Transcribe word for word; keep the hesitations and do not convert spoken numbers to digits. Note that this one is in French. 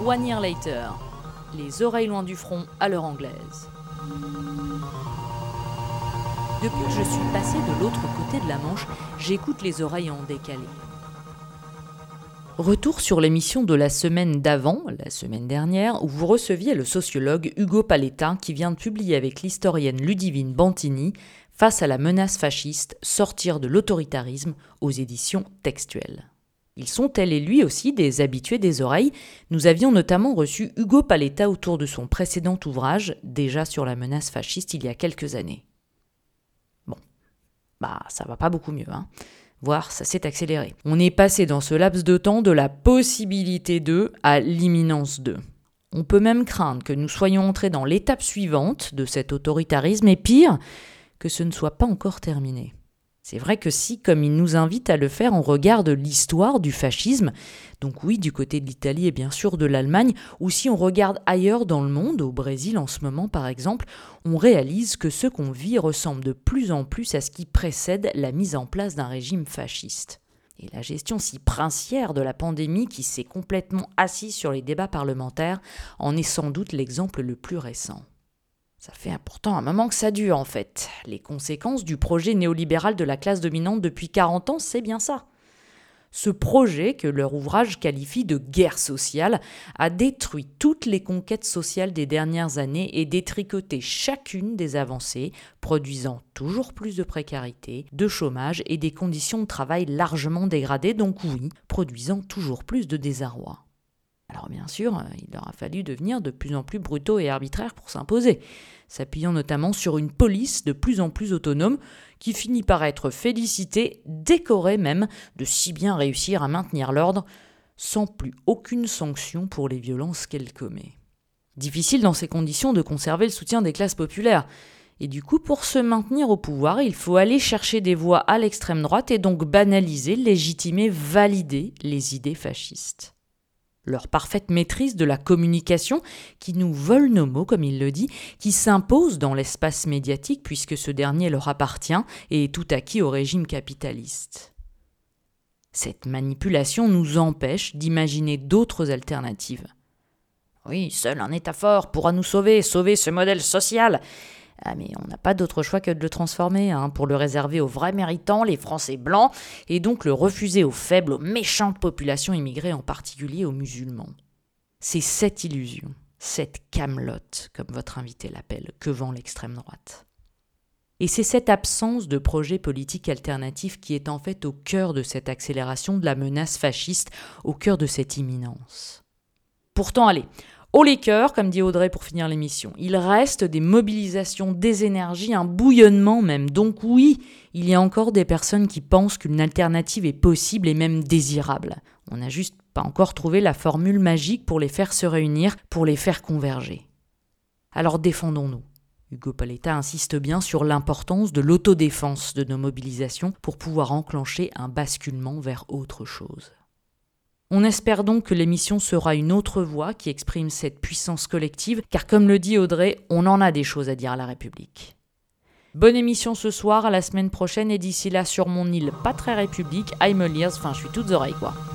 One Year Later, les oreilles loin du front à l'heure anglaise. Depuis que je suis passée de l'autre côté de la Manche, j'écoute les oreilles en décalé. Retour sur l'émission de la semaine d'avant, la semaine dernière, où vous receviez le sociologue Ugo Paletta qui vient de publier avec l'historienne Ludivine Bantini Face à la menace fasciste, sortir de l'autoritarisme aux éditions textuelles. Ils sont, elle et lui aussi, des habitués des oreilles. Nous avions notamment reçu Ugo Paletta autour de son précédent ouvrage, déjà sur la menace fasciste il y a quelques années. Bon, bah ça va pas beaucoup mieux, hein. Voire ça s'est accéléré. On est passé dans ce laps de temps de la possibilité de à l'imminence de. On peut même craindre que nous soyons entrés dans l'étape suivante de cet autoritarisme et pire, que ce ne soit pas encore terminé. C'est vrai que si, comme il nous invite à le faire, on regarde l'histoire du fascisme, donc oui, du côté de l'Italie et bien sûr de l'Allemagne, ou si on regarde ailleurs dans le monde, au Brésil en ce moment par exemple, on réalise que ce qu'on vit ressemble de plus en plus à ce qui précède la mise en place d'un régime fasciste. Et la gestion si princière de la pandémie qui s'est complètement assise sur les débats parlementaires en est sans doute l'exemple le plus récent. Ça fait pourtant un moment que ça dure en fait. Les conséquences du projet néolibéral de la classe dominante depuis quarante ans, c'est bien ça. Ce projet, que leur ouvrage qualifie de guerre sociale, a détruit toutes les conquêtes sociales des dernières années et détricoté chacune des avancées, produisant toujours plus de précarité, de chômage et des conditions de travail largement dégradées, donc oui, produisant toujours plus de désarroi. Alors bien sûr, il leur a fallu devenir de plus en plus brutaux et arbitraires pour s'imposer, s'appuyant notamment sur une police de plus en plus autonome qui finit par être félicitée, décorée même, de si bien réussir à maintenir l'ordre, sans plus aucune sanction pour les violences qu'elle commet. Difficile dans ces conditions de conserver le soutien des classes populaires. Et du coup, pour se maintenir au pouvoir, il faut aller chercher des voix à l'extrême droite et donc banaliser, légitimer, valider les idées fascistes. Leur parfaite maîtrise de la communication, qui nous vole nos mots, comme il le dit, qui s'impose dans l'espace médiatique puisque ce dernier leur appartient et est tout acquis au régime capitaliste. Cette manipulation nous empêche d'imaginer d'autres alternatives. Oui, seul un État fort pourra nous sauver, sauver ce modèle social. Ah mais on n'a pas d'autre choix que de le transformer, hein, pour le réserver aux vrais méritants, les Français blancs, et donc le refuser aux faibles, aux méchantes populations immigrées, en particulier aux musulmans. C'est cette illusion, cette camelote, comme votre invité l'appelle, que vend l'extrême droite. Et c'est cette absence de projet politique alternatif qui est en fait au cœur de cette accélération de la menace fasciste, au cœur de cette imminence. Pourtant, allez, haut les cœurs, comme dit Audrey pour finir l'émission. Il reste des mobilisations, des énergies, un bouillonnement même. Donc oui, il y a encore des personnes qui pensent qu'une alternative est possible et même désirable. On n'a juste pas encore trouvé la formule magique pour les faire se réunir, pour les faire converger. Alors défendons-nous. Ugo Paletta insiste bien sur l'importance de l'autodéfense de nos mobilisations pour pouvoir enclencher un basculement vers autre chose. On espère donc que l'émission sera une autre voix qui exprime cette puissance collective, car comme le dit Audrey, on en a des choses à dire à la République. Bonne émission ce soir, à la semaine prochaine, et d'ici là sur mon île pas très république, I'm a Lears, enfin je suis toutes oreilles quoi.